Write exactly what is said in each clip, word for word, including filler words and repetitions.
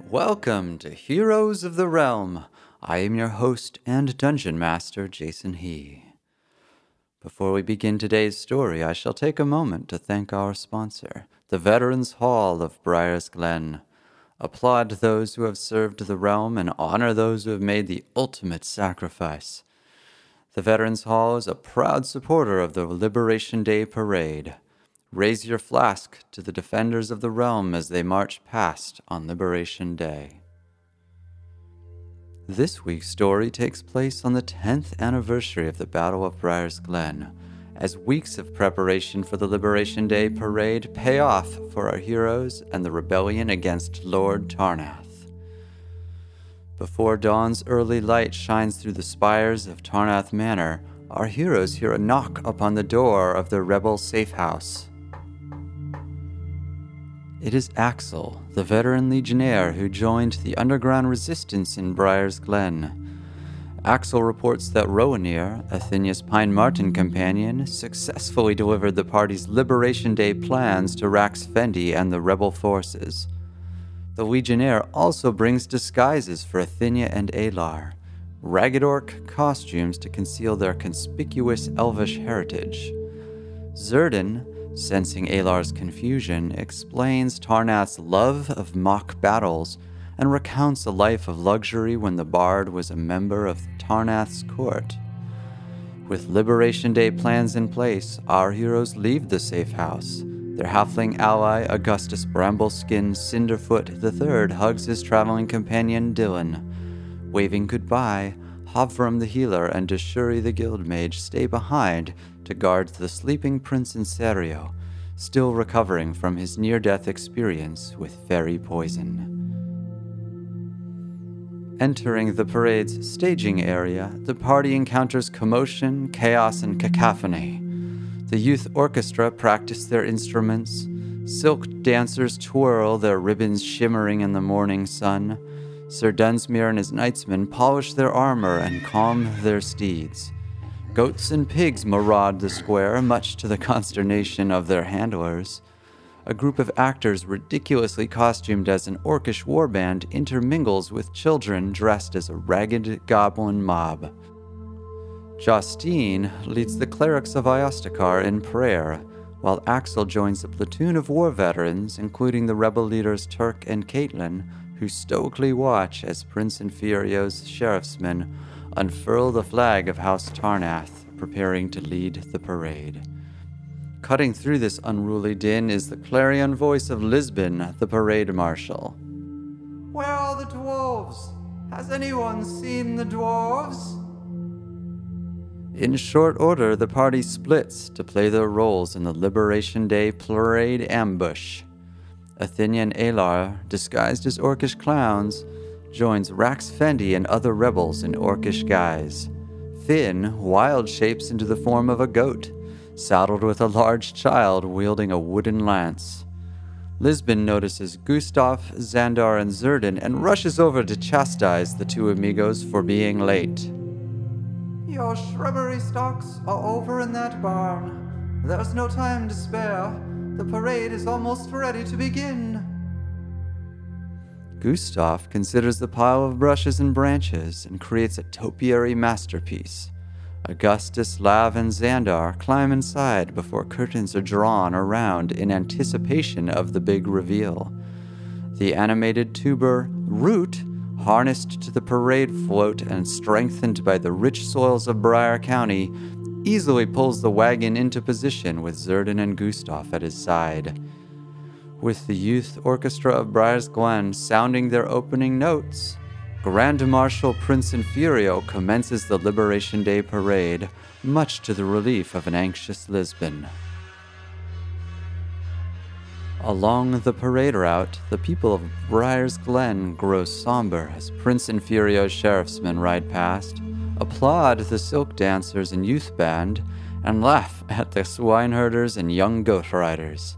Welcome to Heroes of the Realm. I am your host and dungeon master, Jason He. Before we begin today's story, I shall take a moment to thank our sponsor, the Veterans Hall of Briar's Glen. Applaud those who have served the realm and honor those who have made the ultimate sacrifice. The Veterans Hall is a proud supporter of the Liberation Day Parade. Raise your flask to the defenders of the realm as they march past on Liberation Day. This week's story takes place on the tenth anniversary of the Battle of Briar's Glen, as weeks of preparation for the Liberation Day Parade pay off for our heroes and the rebellion against Lord Tarnath. Before dawn's early light shines through the spires of Tarnath Manor, our heroes hear a knock upon the door of their rebel safe house. It is Axel, the veteran legionnaire who joined the underground resistance in Briar's Glen. Axel reports that Rowanir, Athenia's Pine Marten companion, successfully delivered the party's Liberation Day plans to Rax Fendi and the rebel forces. The legionnaire also brings disguises for Athenia and Alar, ragged orc costumes to conceal their conspicuous elvish heritage. Zerdin, sensing Alar's confusion, explains Tarnath's love of mock battles and recounts a life of luxury when the bard was a member of Tarnath's court. With Liberation Day plans in place, our heroes leave the safe house. Their halfling ally, Augustus Brambleskin Cinderfoot the Third, hugs his traveling companion Dylan. Waving goodbye, Havram the healer and Deshuri the guildmage stay behind to guard the sleeping Prince Inserio, still recovering from his near-death experience with fairy poison. Entering the parade's staging area, the party encounters commotion, chaos, and cacophony. The youth orchestra practice their instruments, silk dancers twirl, their ribbons shimmering in the morning sun. Sir Dunsmuir and his knightsmen polish their armor and calm their steeds. Goats and pigs maraud the square, much to the consternation of their handlers. A group of actors ridiculously costumed as an orcish warband intermingles with children dressed as a ragged goblin mob. Justine leads the clerics of Iostakar in prayer, while Axel joins a platoon of war veterans, including the rebel leaders Turk and Caitlin, who stoically watch as Prince Inferio's sheriffsmen unfurl the flag of House Tarnath, preparing to lead the parade. Cutting through this unruly din is the clarion voice of Lisbon, the parade marshal. Where are the dwarves? Has anyone seen the dwarves? In short order, the party splits to play their roles in the Liberation Day parade ambush. Athenia and Alar, disguised as orcish clowns, joins Rax Fendi and other rebels in orcish guise. Finn wild shapes into the form of a goat, saddled with a large child wielding a wooden lance. Lisbon notices Gustav, Xandar, and Zerdin and rushes over to chastise the two amigos for being late. Your shrubbery stocks are over in that barn. There's no time to spare. The parade is almost ready to begin. Gustav considers the pile of brushes and branches and creates a topiary masterpiece. Augustus, Lav, and Xandar climb inside before curtains are drawn around in anticipation of the big reveal. The animated tuber Root, harnessed to the parade float and strengthened by the rich soils of Briar County, easily pulls the wagon into position with Zerdin and Gustav at his side. With the youth orchestra of Briar's Glen sounding their opening notes, Grand Marshal Prince Inferio commences the Liberation Day parade, much to the relief of an anxious Lisbon. Along the parade route, the people of Briar's Glen grow somber as Prince Inferio's sheriffsmen ride past, applaud the silk dancers and youth band, and laugh at the swineherders and young goat riders.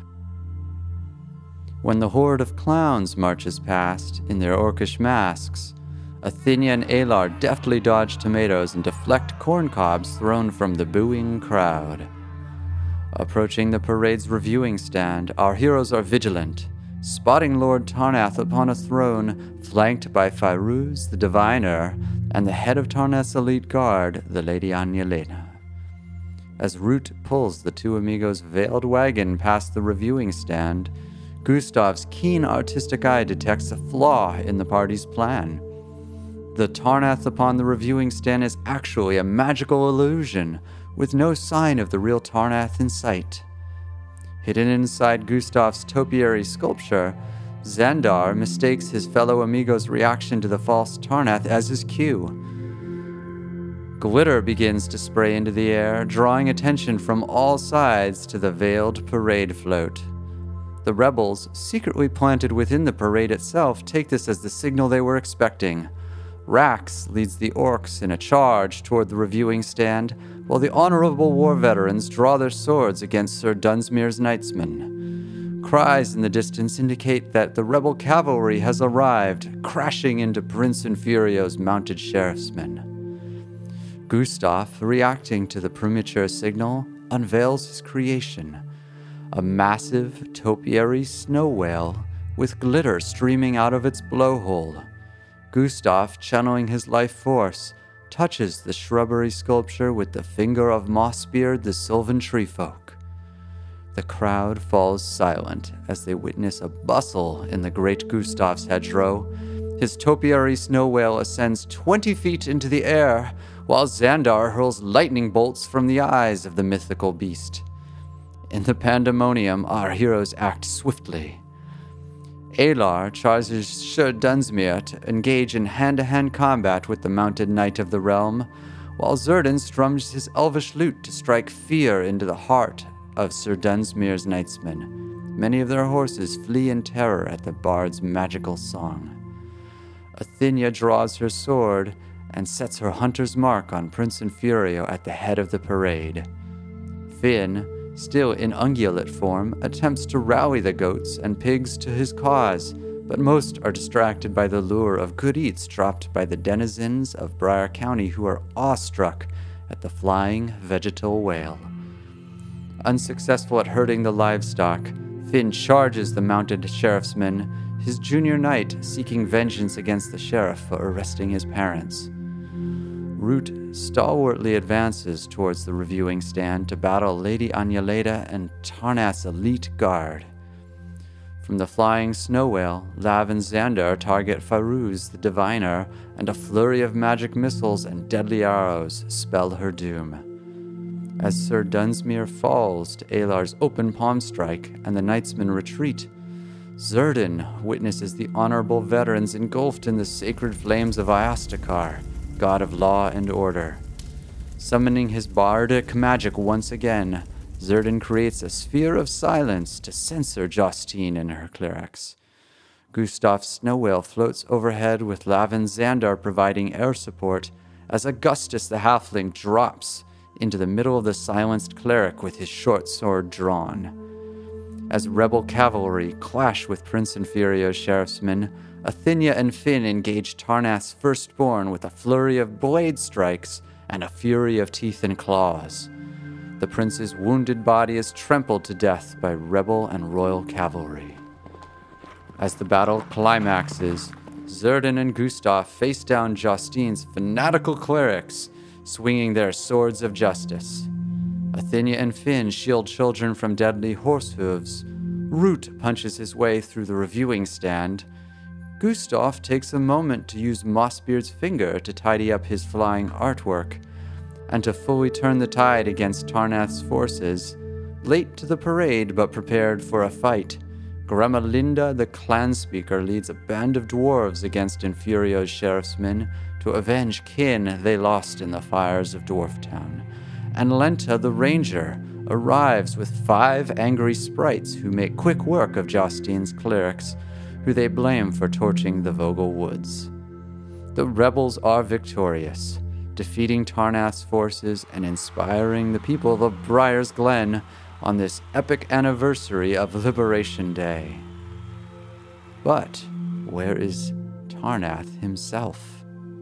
When the horde of clowns marches past in their orcish masks, Athenia and Alar deftly dodge tomatoes and deflect corn cobs thrown from the booing crowd. Approaching the parade's reviewing stand, our heroes are vigilant, spotting Lord Tarnath upon a throne flanked by Fairuz the Diviner and the head of Tarnath's elite guard, the Lady Anyalena. As Root pulls the two amigos' veiled wagon past the reviewing stand, Gustav's keen artistic eye detects a flaw in the party's plan. The Tarnath upon the reviewing stand is actually a magical illusion, with no sign of the real Tarnath in sight. Hidden inside Gustav's topiary sculpture, Xandar mistakes his fellow amigo's reaction to the false Tarnath as his cue. Glitter begins to spray into the air, drawing attention from all sides to the veiled parade float. The rebels, secretly planted within the parade itself, take this as the signal they were expecting. Rax leads the orcs in a charge toward the reviewing stand, while the honorable war veterans draw their swords against Sir Dunsmuir's knightsmen. Cries in the distance indicate that the rebel cavalry has arrived, crashing into Prince Infurio's mounted sheriffsmen. Gustav, reacting to the premature signal, unveils his creation, a massive topiary snow whale with glitter streaming out of its blowhole. Gustav, channeling his life force, touches the shrubbery sculpture with the finger of Mossbeard the Sylvan Treefolk. The crowd falls silent as they witness a bustle in the great Gustav's hedgerow. His topiary snow whale ascends twenty feet into the air, while Xandar hurls lightning bolts from the eyes of the mythical beast. In the pandemonium, our heroes act swiftly. Alar charges Sir Dunsmuir to engage in hand-to-hand combat with the mounted knight of the realm, while Zerdan strums his elvish lute to strike fear into the heart of Sir Dunsmuir's knightsmen. Many of their horses flee in terror at the bard's magical song. Athenia draws her sword and sets her hunter's mark on Prince Infurio at the head of the parade. Finn, still in ungulate form, attempts to rally the goats and pigs to his cause, but most are distracted by the lure of good eats dropped by the denizens of Briar County, who are awestruck at the flying vegetal whale. Unsuccessful at herding the livestock, Finn charges the mounted sheriffsman, his junior knight seeking vengeance against the sheriff for arresting his parents. Root stalwartly advances towards the reviewing stand to battle Lady Anyalena and Tarnath's elite guard. From the flying snow whale, Lav and Xandar target Fairuz the Diviner, and a flurry of magic missiles and deadly arrows spell her doom. As Sir Dunsmuir falls to Alar's open palm strike and the knightsmen retreat, Zerdan witnesses the honorable veterans engulfed in the sacred flames of Iastakar, god of law and order. Summoning his bardic magic once again, Zerdan creates a sphere of silence to censor Justine and her clerics. Gustav's snow whale floats overhead with Lav and Xandar providing air support as Augustus the halfling drops into the middle of the silenced cleric with his short sword drawn. As rebel cavalry clash with Prince Infurio's sheriffsmen, Athenia and Finn engage Tarnath's firstborn with a flurry of blade strikes and a fury of teeth and claws. The prince's wounded body is trampled to death by rebel and royal cavalry. As the battle climaxes, Zerdan and Gustav face down Justine's fanatical clerics, swinging their swords of justice. Athenia and Finn shield children from deadly horse hooves. Root punches his way through the reviewing stand. Gustav takes a moment to use Mossbeard's finger to tidy up his flying artwork, and to fully turn the tide against Tarnath's forces. Late to the parade but prepared for a fight, Gremalinda the clan speaker leads a band of dwarves against Infurio's sheriffsmen to avenge kin they lost in the fires of Dwarftown. And Lenta the ranger arrives with five angry sprites who make quick work of Justine's clerics, who they blame for torching the Vogel Woods. The rebels are victorious, defeating Tarnath's forces and inspiring the people of Briar's Glen on this epic anniversary of Liberation Day. But where is Tarnath himself?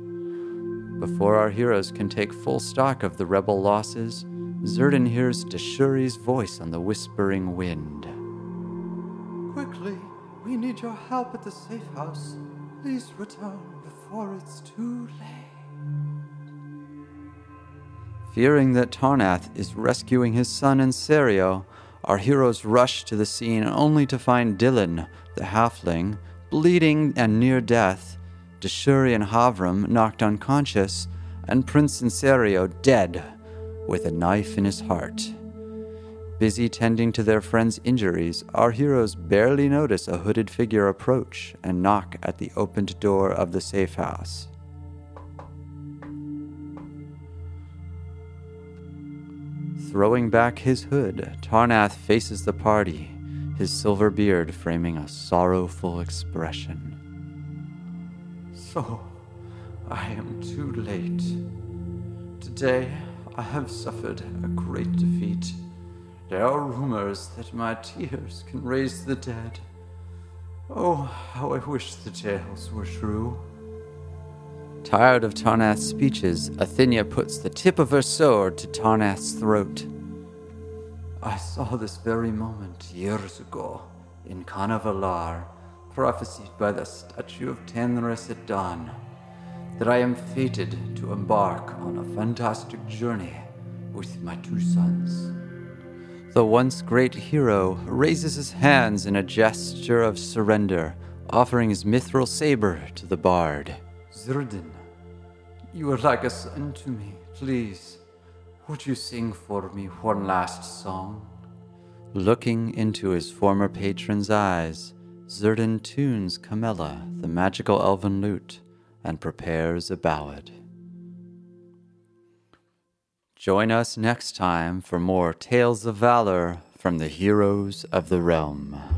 Before our heroes can take full stock of the rebel losses, Zerdan hears Dashuri's voice on the whispering wind. Quickly, We need your help at the safe house. Please return before it's too late. Fearing that Tarnath is rescuing his son and Serio, our heroes rush to the scene only to find Dylan, the halfling, bleeding and near death, Deshuri and Havram knocked unconscious, and Prince and Serio dead, with a knife in his heart. Busy tending to their friends' injuries, our heroes barely notice a hooded figure approach and knock at the opened door of the safe house. Throwing back his hood, Tarnath faces the party, his silver beard framing a sorrowful expression. So, I am too late. Today, I have suffered a great defeat. There are rumors that my tears can raise the dead. Oh, how I wish the tales were true. Tired of Tarnath's speeches, Athenia puts the tip of her sword to Tarnath's throat. I saw this very moment years ago in Kanavelar, prophesied by the statue of Tanris at dawn, that I am fated to embark on a fantastic journey with my two sons. The once great hero raises his hands in a gesture of surrender, offering his mithril saber to the bard. Zurdin, you are like a son to me. Please, would you sing for me one last song? Looking into his former patron's eyes, Zurdin tunes Camella, the magical elven lute, and prepares a ballad. Join us next time for more tales of valor from the heroes of the realm.